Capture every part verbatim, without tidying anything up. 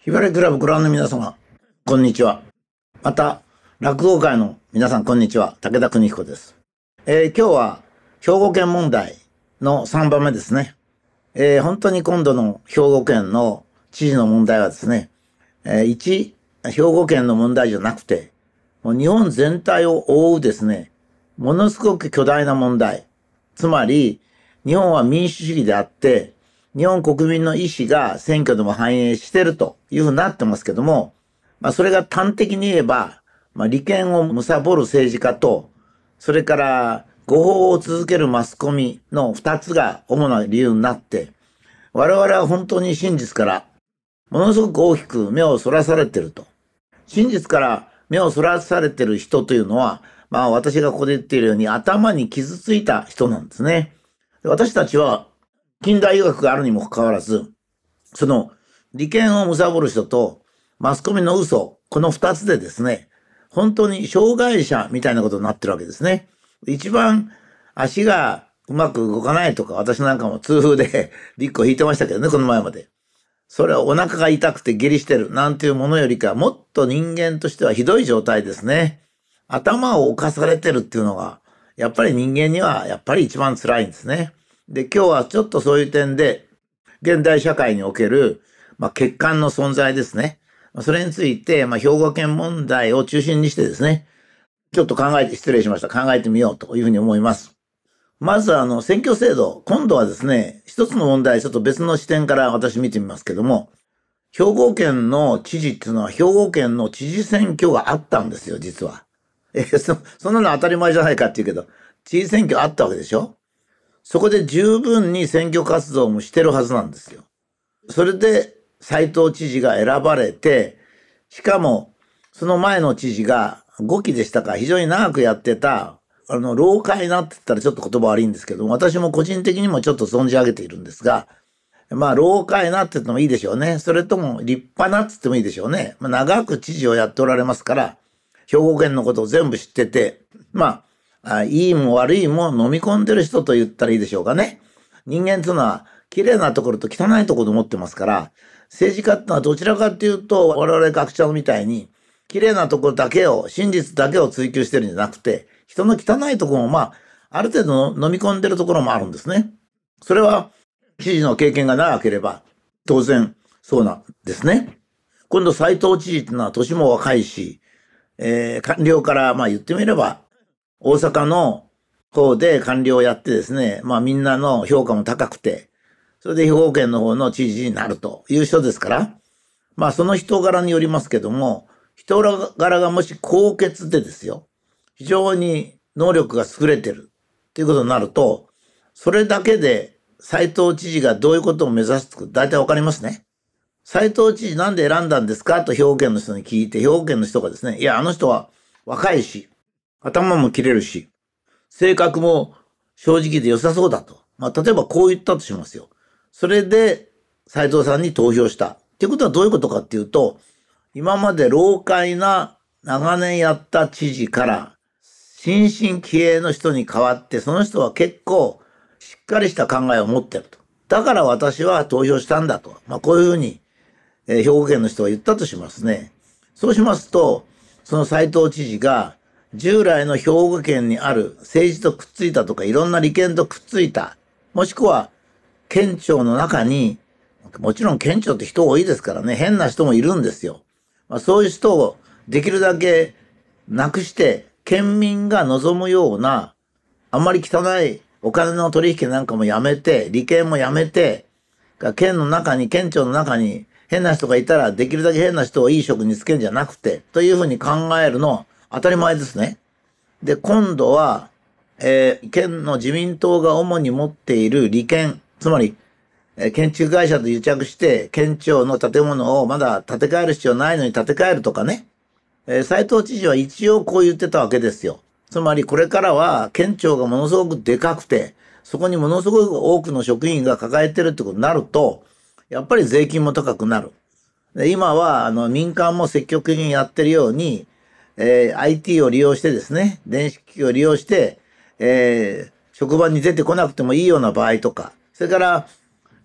ひばりクラブご覧の皆様、こんにちは。また、落語界の皆さん、こんにちは。武田邦彦です。えー、今日は、兵庫県問題のさんばんめですね。えー、本当に今度の兵庫県の知事の問題はですね、えー、一、兵庫県の問題じゃなくて、もう日本全体を覆うですね、ものすごく巨大な問題。つまり、日本は民主主義であって、日本国民の意思が選挙でも反映しているというふうになってますけども、まあそれが端的に言えば、まあ利権を貪る政治家と、それから誤報を続けるマスコミの二つが主な理由になって、我々は本当に真実からものすごく大きく目をそらされていると。真実から目をそらされている人というのは、まあ私がここで言っているように頭に傷ついた人なんですね。私たちは近代医学があるにもかかわらず、その利権を貪る人とマスコミの嘘、この二つでですね、本当に障害者みたいなことになってるわけですね。一番足がうまく動かないとか、私なんかも痛風でリッコ引いてましたけどね、この前まで。それはお腹が痛くて下痢してるなんていうものよりか、もっと人間としてはひどい状態ですね。頭を侵されてるっていうのが、やっぱり人間にはやっぱり一番辛いんですね。で、今日はちょっとそういう点で、現代社会における、まあ、欠陥の存在ですね。それについて、まあ、兵庫県問題を中心にしてですね、ちょっと考えて、失礼しました。考えてみようというふうに思います。まず、あの、選挙制度。今度はですね、一つの問題、ちょっと別の視点から私見てみますけども、兵庫県の知事っていうのは、兵庫県の知事選挙があったんですよ、実は。え、そ、そんなの当たり前じゃないかっていうけど、知事選挙あったわけでしょ？そこで十分に選挙活動もしてるはずなんですよ。それで斉藤知事が選ばれて、しかもその前の知事がごきでしたか、非常に長くやってた、あの、老快なって言ったらちょっと言葉悪いんですけども、私も個人的にもちょっと存じ上げているんですが、まあ、老快なって言ってもいいでしょうね。それとも立派なって言ってもいいでしょうね。まあ、長く知事をやっておられますから、兵庫県のことを全部知ってて、まあ、あいいも悪いも飲み込んでる人と言ったらいいでしょうかね。人間というのは綺麗なところと汚いところと思ってますから、政治家ってのはどちらかというと我々学者みたいに綺麗なところだけを、真実だけを追求してるんじゃなくて、人の汚いところもまあ、ある程度飲み込んでるところもあるんですね。それは知事の経験が長ければ当然そうなんですね。今度斉藤知事っていうのは年も若いし、えー、官僚からまあ言ってみれば大阪の方で官僚をやってですね、まあみんなの評価も高くて、それで兵庫県の方の知事になるという人ですから、まあその人柄によりますけども、人柄がもし高潔でですよ、非常に能力が優れてるっていうことになると、それだけで斉藤知事がどういうことを目指すか大体わかりますね。斉藤知事なんで選んだんですかと兵庫県の人に聞いて、兵庫県の人がですね、いや、あの人は若いし、頭も切れるし、性格も正直で良さそうだと。まあ、例えばこう言ったとしますよ。それで斉藤さんに投票した。っていうことはどういうことかっていうと、今まで老快な長年やった知事から、新進気鋭の人に代わって、その人は結構しっかりした考えを持ってると。だから私は投票したんだと。まあ、こういうふうに、えー、兵庫県の人が言ったとしますね。そうしますと、その斉藤知事が、従来の兵庫県にある政治とくっついたとかいろんな利権とくっついた、もしくは県庁の中に、もちろん県庁って人多いですからね、変な人もいるんですよ。まあ、そういう人をできるだけなくして、県民が望むような、あんまり汚いお金の取引なんかもやめて、利権もやめて、県の中に、県庁の中に変な人がいたら、できるだけ変な人をいい職につけるんじゃなくて、というふうに考えるの当たり前ですね。で、今度は、えー、県の自民党が主に持っている利権、つまり、えー、建築会社と癒着して、県庁の建物をまだ建て替える必要ないのに建て替えるとかね。えー、斉藤知事は一応こう言ってたわけですよ。つまりこれからは県庁がものすごくでかくて、そこにものすごく多くの職員が抱えてるってことになると、やっぱり税金も高くなる。で今はあの民間も積極的にやってるように、えー、アイティー を利用してですね、電子機器を利用して、えー、職場に出てこなくてもいいような場合とか、それから、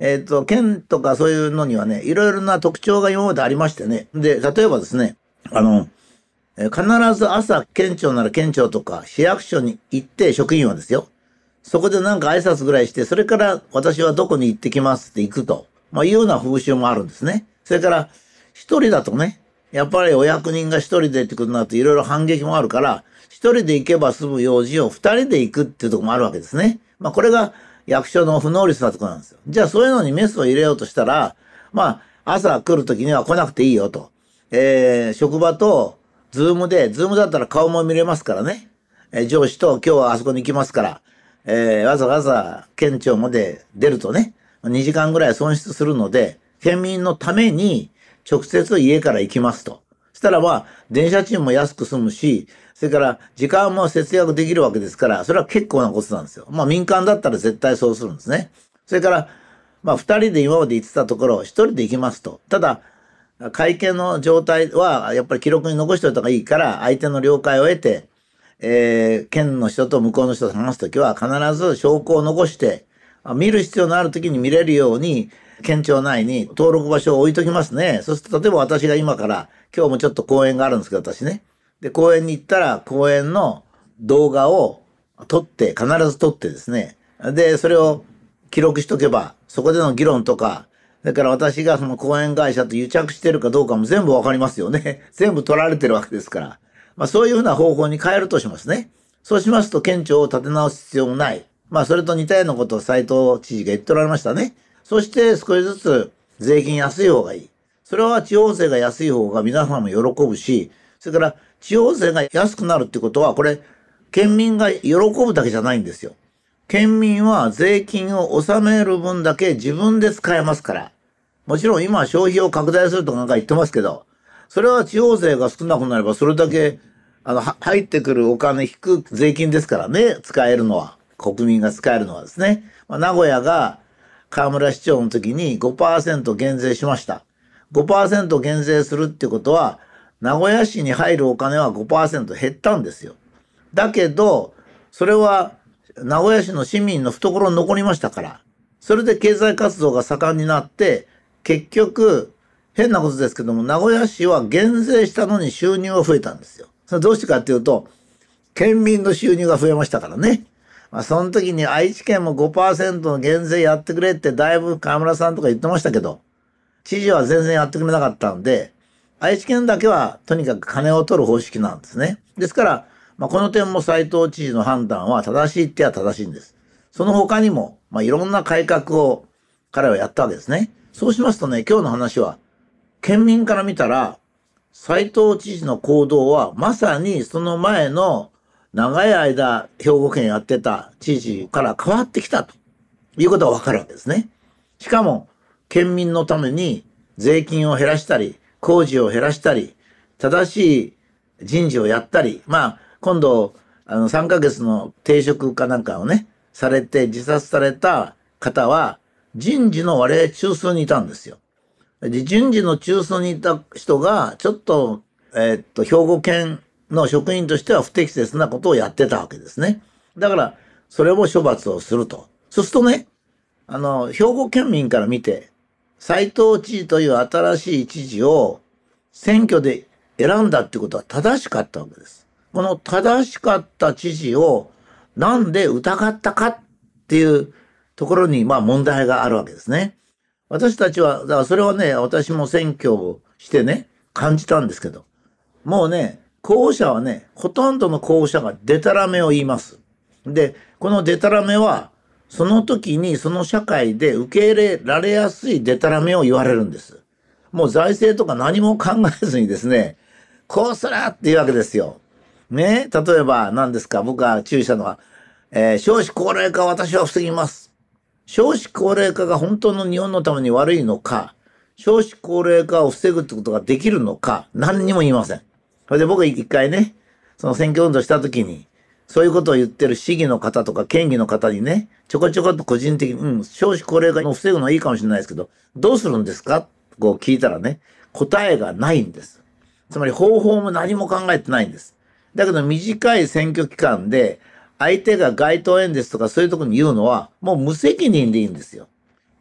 えっと、県とかそういうのにはね、いろいろな特徴が今までありましてね。で、例えばですね、あの、え必ず朝、県庁なら県庁とか市役所に行って職員はですよ。そこでなんか挨拶ぐらいして、それから私はどこに行ってきますって行くと。まあ、いうような風習もあるんですね。それから、一人だとね、やっぱりお役人が一人でってことになるといろいろ反撃もあるから、一人で行けば済む用事を二人で行くっていうところもあるわけですね。まあ、これが役所の不能率なところなんですよ。じゃあそういうのにメスを入れようとしたら、まあ、朝来るときには来なくていいよと。えー、職場と、ズームで、ズームだったら顔も見れますからね。えー、上司と今日はあそこに行きますから、えー、わざわざ県庁まで出るとね、にじかんぐらい損失するので、県民のために直接家から行きますと。そしたらまあ、電車賃も安く済むし、それから時間も節約できるわけですから、それは結構なことなんですよ。まあ民間だったら絶対そうするんですね。それから、まあ二人で今まで行ってたところ、一人で行きますと。ただ、会見の状態はやっぱり記録に残しておいた方がいいから、相手の了解を得て、えー、県の人と向こうの人と話すときは必ず証拠を残して、見る必要のあるときに見れるように、県庁内に登録場所を置いときますね。そうすると、例えば私が今から、今日もちょっと講演があるんですけど、私ね。で、講演に行ったら、講演の動画を撮って、必ず撮ってですね。で、それを記録しとけば、そこでの議論とか、だから私がその講演会社と癒着してるかどうかも全部わかりますよね。全部取られてるわけですから。まあそういうふうな方法に変えるとしますね。そうしますと県庁を立て直す必要もない。まあそれと似たようなことを斉藤知事が言っておられましたね。そして少しずつ税金安い方がいい。それは地方税が安い方が皆さんも喜ぶし、それから地方税が安くなるってことは、これ県民が喜ぶだけじゃないんですよ。県民は税金を納める分だけ自分で使えますから。もちろん今は消費を拡大するとかなんか言ってますけど、それは地方税が少なくなればそれだけあの入ってくるお金引く税金ですからね、使えるのは。国民が使えるのはですね。まあ、名古屋が河村市長の時に ごパーセント 減税しました。ごパーセント 減税するってことは、名古屋市に入るお金は ごパーセント 減ったんですよ。だけど、それは名古屋市の市民の懐に残りましたから、それで経済活動が盛んになって、結局、変なことですけども、名古屋市は減税したのに収入が増えたんですよ。それどうしてかっていうと、県民の収入が増えましたからね。まあ、その時に愛知県も ごパーセント の減税やってくれってだいぶ河村さんとか言ってましたけど、知事は全然やってくれなかったんで、愛知県だけはとにかく金を取る方式なんですね。ですから、まあ、この点も斉藤知事の判断は正しいっては正しいんです。その他にも、まあ、いろんな改革を彼はやったわけですね。そうしますとね、今日の話は、県民から見たら、斉藤知事の行動はまさにその前の長い間兵庫県やってた知事から変わってきたということがわかるわけですね。しかも、県民のために税金を減らしたり、工事を減らしたり、正しい人事をやったり、まあ、今度、あの、さんかげつの停職かなんかをね、されて自殺された方は、人事の割合中枢にいたんですよ。で、人事の中枢にいた人が、ちょっと、えーっと、兵庫県の職員としては不適切なことをやってたわけですね。だから、それも処罰をすると。そうするとね、あの、兵庫県民から見て、斉藤知事という新しい知事を選挙で選んだってことは正しかったわけです。この正しかった知事をなんで疑ったかっていうところに、まあ問題があるわけですね。私たちは、だからそれはね、私も選挙をしてね、感じたんですけど、もうね、候補者はね、ほとんどの候補者がデタラメを言います。で、このデタラメは、その時にその社会で受け入れられやすいデタラメを言われるんです。もう財政とか何も考えずにですね、こうすらっていうわけですよ。ね、例えば何ですか、僕が注意したのは、えー、少子高齢化を私は防ぎます。少子高齢化が本当の日本のために悪いのか、少子高齢化を防ぐってことができるのか、何にも言いません。それで僕一回ね、その選挙運動した時に、そういうことを言ってる市議の方とか県議の方にね、ちょこちょこっと個人的に、うん、少子高齢化を防ぐのはいいかもしれないですけど、どうするんですかこう聞いたらね、答えがないんです。つまり方法も何も考えてないんです。だけど短い選挙期間で、相手が街頭演説とかそういうところに言うのは、もう無責任でいいんですよ。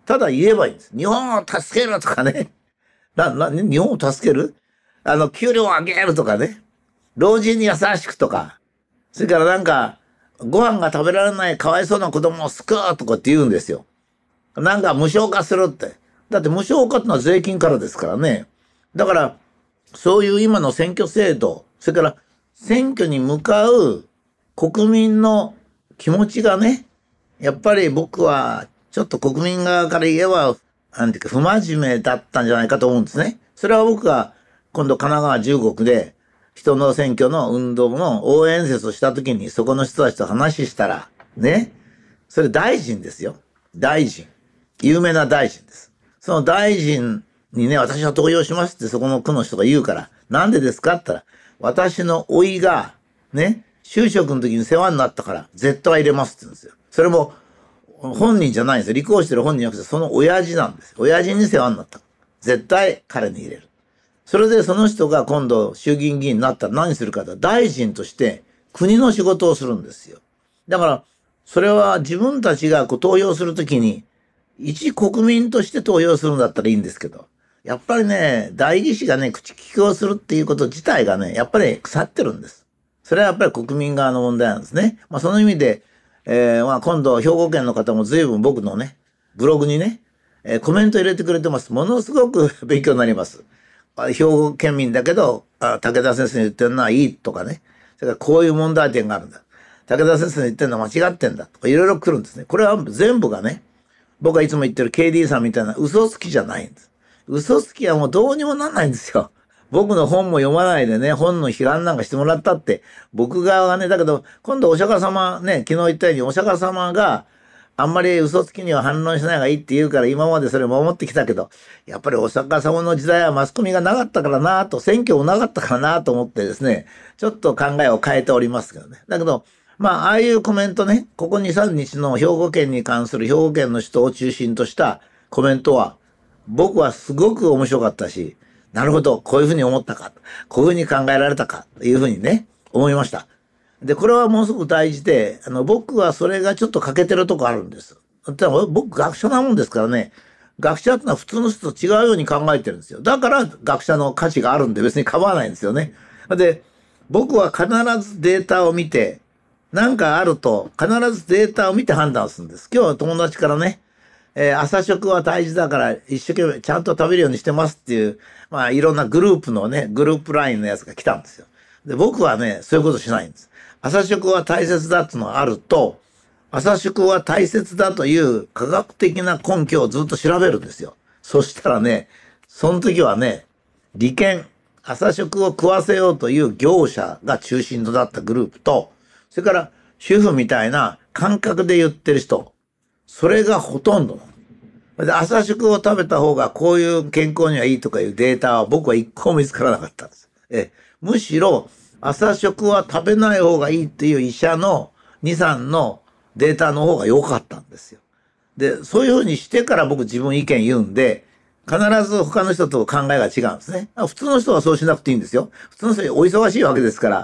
ただ言えばいいんです。日本を助けるとかね。な、な、日本を助けるあの、給料を上げるとかね。老人に優しくとか。それからなんか、ご飯が食べられないかわいそうな子供を救うとかって言うんですよ。なんか無償化するって。だって無償化ってのは税金からですからね。だから、そういう今の選挙制度、それから選挙に向かう国民の気持ちがね、やっぱり僕はちょっと国民側から言えば、なんていうか不真面目だったんじゃないかと思うんですね。それは僕が今度神奈川じゅうご区で人の選挙の運動の応援演説をした時にそこの人たちと話したら、ね、それ大臣ですよ。大臣。有名な大臣です。その大臣にね、私は投票しますってそこの区の人が言うから、なんでですかって言ったら、私の甥いが、ね、就職の時に世話になったから、絶対入れますって言うんですよ。それも、本人じゃないんですよ。立候補してる本人じゃなくて、その親父なんです。親父に世話になった。絶対彼に入れる。それでその人が今度衆議院議員になったら何するかと、大臣として国の仕事をするんですよ。だから、それは自分たちがこう投票するときに、一国民として投票するんだったらいいんですけど、やっぱりね、代議士がね、口利きをするっていうこと自体がね、やっぱり腐ってるんです。それはやっぱり国民側の問題なんですね。まあその意味で、えー、まあ今度兵庫県の方も随分僕のね、ブログにね、えー、コメント入れてくれてます。ものすごく勉強になります。兵庫県民だけど、あ武田先生の言ってるのはいいとかね。それからこういう問題点があるんだ。武田先生の言ってるのは間違ってんだとかいろいろ来るんですね。これは全部がね、僕がいつも言ってる ケーディー さんみたいな嘘つきじゃないんです。嘘つきはもうどうにもなんないんですよ。僕の本も読まないでね、本の批判なんかしてもらったって、僕側がね、だけど、今度お釈迦様ね、昨日言ったようにお釈迦様があんまり嘘つきには反論しない方がいいって言うから今までそれ守ってきたけど、やっぱりお釈迦様の時代はマスコミがなかったからなと、選挙もなかったからなと思ってですね、ちょっと考えを変えておりますけどね。だけど、まあ、ああいうコメントね、ここに、さんにちの兵庫県に関する兵庫県の人を中心としたコメントは、僕はすごく面白かったし、なるほど、こういうふうに思ったか、こういうふうに考えられたか、というふうにね、思いました。で、これはものすごく大事で、あの、僕はそれがちょっと欠けてるとこあるんです。だ僕、学者なもんですからね、学者ってのは普通の人と違うように考えてるんですよ。だから学者の価値があるんで別に構わないんですよね。で、僕は必ずデータを見て、なんかあると必ずデータを見て判断するんです。今日は友達からね、えー、朝食は大事だから一生懸命ちゃんと食べるようにしてますっていう、まあいろんなグループのね、グループラインのやつが来たんですよ。で、僕はね、そういうことしないんです。朝食は大切だっていうのがあると、朝食は大切だという科学的な根拠をずっと調べるんですよ。そしたらね、その時はね、利権、朝食を食わせようという業者が中心となったグループと、それから主婦みたいな感覚で言ってる人、それがほとんどなの。で、朝食を食べた方がこういう健康にはいいとかいうデータは僕は一個も見つからなかったんです。えむしろ朝食は食べない方がいいっていう医者のに、さんのデータの方が良かったんですよ。で、そういうふうにしてから僕自分意見言うんで、必ず他の人と考えが違うんですね。普通の人はそうしなくていいんですよ。普通の人はお忙しいわけですから。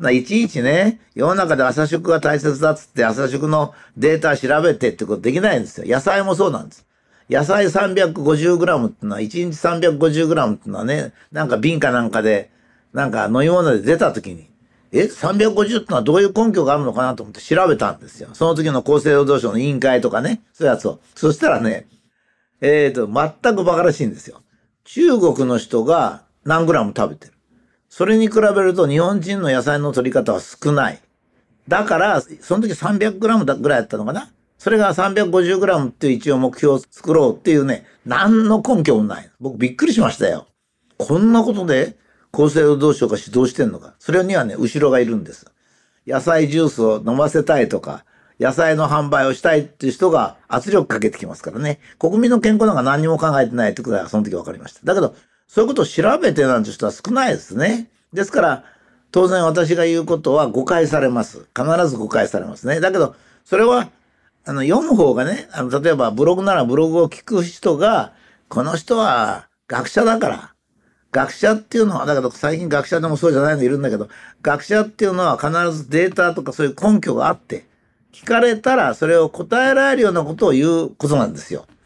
いちいちね、世の中で朝食が大切だっつって朝食のデータ調べてってことできないんですよ。野菜もそうなんです。野菜 さんびゃくごじゅうグラム ってのは、いちにち さんびゃくごじゅうグラム ってのはね、なんか瓶かなんかで、なんか飲み物で出た時に、え、さんびゃくごじゅうってのはどういう根拠があるのかなと思って調べたんですよ。その時の厚生労働省の委員会とかね、そういうやつを。そしたらね、えーと、全く馬鹿らしいんですよ。中国の人が何グラム食べてる。それに比べると日本人の野菜の取り方は少ない。だから、その時 さんびゃくグラム ぐらいだったのかな。それが さんびゃくごじゅうグラム っていう一応目標を作ろうっていうね、何の根拠もない。僕びっくりしましたよ。こんなことで厚生労働省が指導してんのか。それにはね、後ろがいるんです。野菜ジュースを飲ませたいとか、野菜の販売をしたいっていう人が圧力かけてきますからね。国民の健康なんか何にも考えてないってことはその時分かりました。だけど、そういうことを調べてなんて人は少ないですね。ですから、当然私が言うことは誤解されます。必ず誤解されますね。だけど、それは、あの、読む方がね、あの、例えばブログならブログを聞く人が、この人は学者だから、学者っていうのは、だけど最近学者でもそうじゃないのいるんだけど、学者っていうのは必ずデータとかそういう根拠があって、聞かれたらそれを答えられるようなことを言うことなんですよ。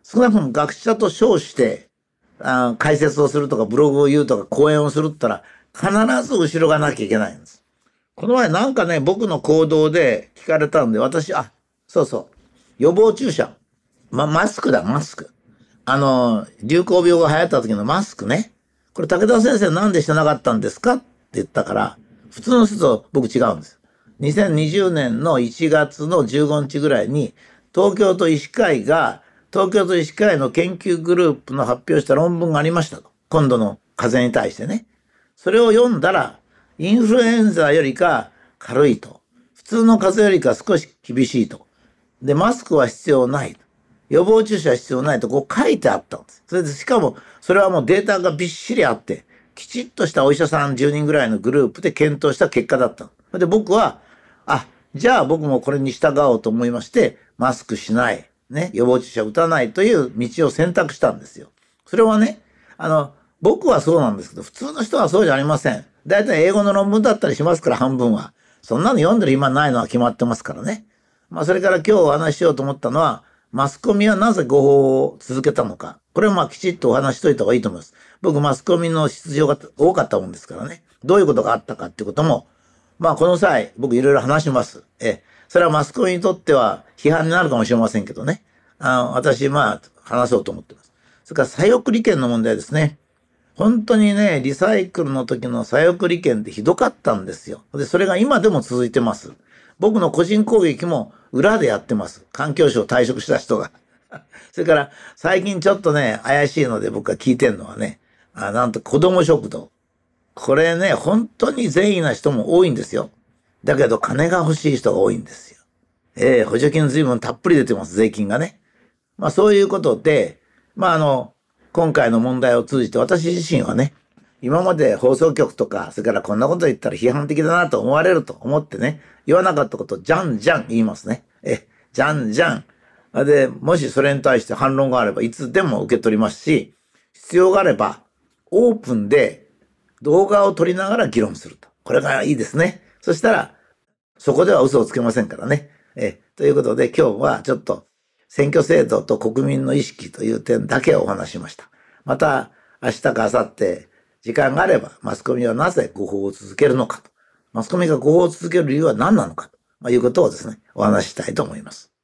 少なくとも学者と称して、あ解説をするとかブログを言うとか講演をするって言ったら必ず後ろがなきゃいけないんです。この前なんかね、僕の行動で聞かれたんで、私、あ、そうそう、予防注射。ま、マスクだ、マスク。あの、流行病が流行った時のマスクね。これ武田先生なんでしてなかったんですかって言ったから、普通の人と僕違うんです。にせんにじゅうねんのいちがつのじゅうごにちぐらいに、東京都医師会が、東京都医師会の研究グループの発表した論文がありましたと。今度の風邪に対してね。それを読んだら、インフルエンザよりか軽いと。普通の風邪よりか少し厳しいと。で、マスクは必要ないと。予防注射は必要ないとこう書いてあったんです。それでしかも、それはもうデータがびっしりあって、きちっとしたお医者さんじゅうにんぐらいのグループで検討した結果だった。それで僕は、あ、じゃあ僕もこれに従おうと思いまして、マスクしない、ね、予防注射打たないという道を選択したんですよ。それはね、あの、僕はそうなんですけど、普通の人はそうじゃありません。だいたい英語の論文だったりしますから、半分は。そんなの読んでる暇ないのは決まってますからね。まあ、それから今日お話ししようと思ったのは、マスコミはなぜ誤報を続けたのか。これはまあきちっとお話しといた方がいいと思います。僕マスコミの出場が多かったもんですからね。どういうことがあったかっていうことも、まあこの際僕いろいろ話します。え、それはマスコミにとっては批判になるかもしれませんけどね。あの、私まあ話そうと思ってます。それから左翼利権の問題ですね。本当にね、リサイクルの時の左翼利権ってひどかったんですよ。で、それが今でも続いてます。僕の個人攻撃も裏でやってます。環境省退職した人が。それから最近ちょっとね、怪しいので僕が聞いてんのはね、あなんと子供食堂。これね、本当に善意な人も多いんですよ。だけど金が欲しい人が多いんですよ。ええ補助金随分たっぷり出てます、税金がね。まあそういうことで、まああの、今回の問題を通じて私自身はね、今まで放送局とか、それからこんなこと言ったら批判的だなと思われると思ってね、言わなかったことをじゃんじゃん言いますね。え、じゃんじゃん。で、もしそれに対して反論があればいつでも受け取りますし、必要があればオープンで動画を撮りながら議論すると。これがいいですね。そしたら、そこでは嘘をつけませんからね。え、ということで今日はちょっと選挙制度と国民の意識という点だけをお話ししました。また明日か明後日、時間があればマスコミはなぜ誤報を続けるのかと。マスコミが誤報を続ける理由は何なのかということをですね、お話ししたいと思います。